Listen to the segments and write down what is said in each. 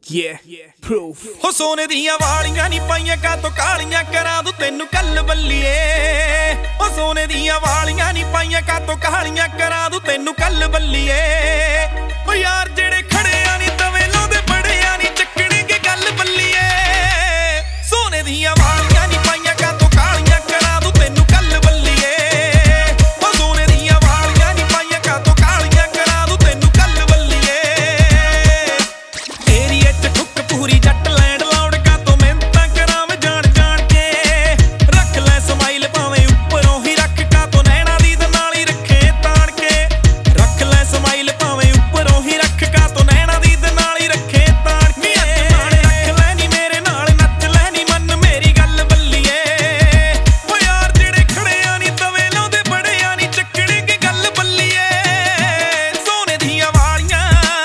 proof ਹੋ ਸੋਨੇ ਦੀਆਂ ਵਾਲੀਆਂ ਨੀ ਪਾਈਆਂ ਕਾਤੋਂ ਕਾਲੀਆਂ ਕਰਾ ਦੂ ਤੈਨੂੰ ਕੱਲ ਬੱਲੀਏ ਹੋ ਸੋਨੇ ਦੀਆਂ ਵਾਲੀਆਂ ਨੀ ਪਾਈਆਂ ਕਾਤੋਂ ਕਾਲੀਆਂ ਕਰਾ ਦੂ ਤੈਨੂੰ ਕੱਲ ਬੱਲੀਏ ਓ ਯਾਰ ਜਿਹੜੇ ਖੜਿਆ ਨੀ ਤਵੇ ਲਾਉਂਦੇ ਬੜਿਆ ਨੀ ਚੱਕਣਗੇ ਗੱਲ ਬੱਲੀਏ ਸੋਨੇ ਦੀਆਂ ਵਾਲੀਆਂ ਨੀ ਪਾਈਆਂ ਕਾਤੋਂ ਕਾਲੀਆਂ ਕਰਾ ਦੂ ਤੈਨੂੰ ਕੱਲ ਬੱਲੀਏ ਓ ਸੋਨੇ ਦੀਆਂ ਵਾਲੀਆਂ ਨੀ ਪਾਈਆਂ ਕਾਤੋਂ ਕਾਲੀਆਂ ਕਰਾ ਦੂ ਤੈਨੂੰ ਕੱਲ ਬੱਲੀਏ ਏਰੀਏ ਚ ਠੁੱਕ ਪੂਰੀ ਜੱਟ ਲੈਂਡ ਲਾਉਣ ਕਾਤੋਂ ਮਿਹਨਤਾਂ ਕਰਾਵੇਂ ਜਾਣ ਜਾਣ ਕੇ ਰੱਖ ਲੈ ਸਮਾਈਲ ਭਾਵੇਂ ਉੱਪਰੋਂ ਹੀ ਰੱਖ ਕਾਤੋਂ ਨੈਣਾ ਦੀ ਨਾਲ ਹੀ ਰੱਖੇ ਤਾਣ ਕੇ ਰੱਖ ਲੈ ਸਮਾਈਲ ਭਾਵੇਂ ਉੱਪਰੋਂ ਹੀ ਰੱਖ ਕਾਤੋਂ ਨੈਣਾ ਦੀ ਨਾਲ ਹੀ ਰੱਖੇ ਤਾਣ ਕੇ ਰੱਖ ਲੈ ਨੀ ਮੇਰੇ ਨਾਲ ਨੱਚ ਲੈ ਨੀ ਮਨ ਮੇਰੀ ਗੱਲ ਬੱਲੀਏ ਓ ਯਾਰ ਜਿਹੜੇ ਖੜਿਆ ਨੀ ਤਵੇ ਲਾਉਂਦੇ ਬੜਿਆ ਨੀ ਚੱਕਣਗੇ ਗੱਲ ਬੱਲੀਏ ਸੋਨੇ ਦੀਆਂ ਵਾਲੀਆਂ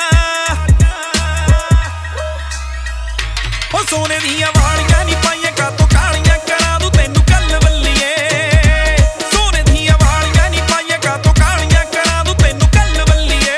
ਓ ਸੋਨੇ ਦੀਆਂ ਵਾਲੀਆਂ ਨੀ ਪਾਈਆਂ ਕਾਤੋਂ ਕਾਲੀਆਂ ਕਰਾ ਦੂ ਤੈਨੂੰ ਕੱਲ ਬੱਲੀਏ ਸੋਨੇ ਦੀਆਂ ਵਾਲੀਆਂ ਨੀ ਪਾਈਆਂ ਕਾਤੋਂ ਕਾਲੀਆਂ ਕਰਾ ਦੂ ਤੈਨੂੰ ਕੱਲ ਬੱਲੀਏ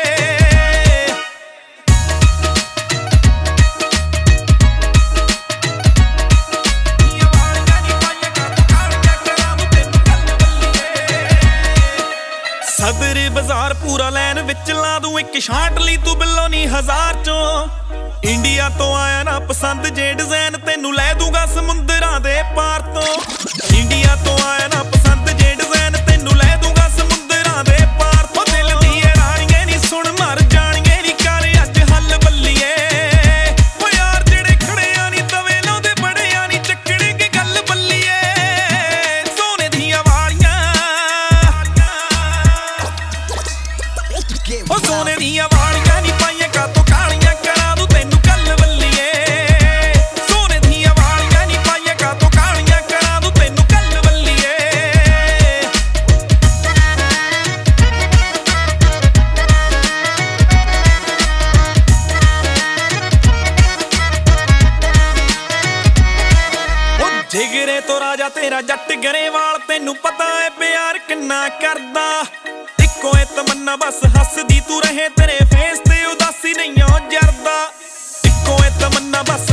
ਸਦਰ ਬਾਜ਼ਾਰ ਪੂਰਾ ਲੈਨ ਵਿੱਚ ਲਾ ਦੂੰ ਇੱਕ ਸ਼ਾਟ ਲਈ ਤੂੰ ਬਿੱਲੋ ਨੀ 1000 ਚੋਂ ਇੰਡੀਆ ਤੋਂ ਆਇਆ ਨਾ ਪਸੰਦ ਜੇ ਡਿਜ਼ਾਈਨ ਤੈਨੂੰ ਲੈ ਦੂੰਗਾ ਸਮੁੰਦਰਾਂ ਦੇ ਪਾਰ ਤੋਂ ਇੰਡੀਆ ਤੋਂ ਆਇਆ ਨਾ ਪਸੰਦ ਜੇ ਡਿਜ਼ਾਈਨ ਤੈਨੂੰ ਲੈ ਦੂੰਗਾ ਸਮੁੰਦਰਾਂ ਦੇ ਪਾਰ ਤੋਂ ਦਿਲ ਦੀ ਰਾਣੀਏ ਨੀ ਸੁਣ ਮਰ ਜਾਣਗੇ ਨੀ ਕਰ ਅੱਜ ਹੱਲ ਬੱਲੀਏ ਓ ਯਾਰ ਜਿਹੜੇ ਖੜਿਆ ਨੀ ਤਵੇ ਲਾਉਂਦੇ ਬੜਿਆ ਨੀ ਚੱਕਣਗੇ ਗੱਲ ਬੱਲੀਏ ਸੋਨੇ ਦੀਆਂ ਵਾਲੀਆਂ ਓ ਸੋਨੇ ਦੀਆਂ ਵਾਲੀਆਂ ਨੀ ਪਾਈਆਂ ਕਾਤੋਂ ਕਾਲੀਆਂ ਕਰਾ ਦੂ ਤੈਨੂੰ ਕੱਲ ਬੱਲੀਏ ਸੋਨੇ ਦੀਆਂ ਵਾਲੀਆਂ ਨੀ ਪਾਈਆਂ ਕਾਤੋਂ ਕਾਲੀਆਂ ਕਰਾ ਦੂ ਤੈਨੂੰ ਕੱਲ ਬੱਲੀਏ ਓ ਜਿਗਰੇ ਤੋਂ ਰਾਜਾ ਤੇਰਾ ਜੱਟ ਗਰੇਵਾਲ ਤੈਨੂੰ ਪਤਾ ਏ ਪਿਆਰ ਕਿੰਨਾ ਕਰਦਾ ਇੱਕੋ ਏ ਤਮੰਨਾ ਬਸ ਹੱਸਦੀ ਤੂੰ ਰਹੇ ਤੇਰੇ ਫੇਸ ਤੇ ਉਦਾਸੀ ਨਹੀਂ ਓ ਜਰਦਾ ਇੱਕੋ ਏ ਤਮੰਨਾ ਬਸ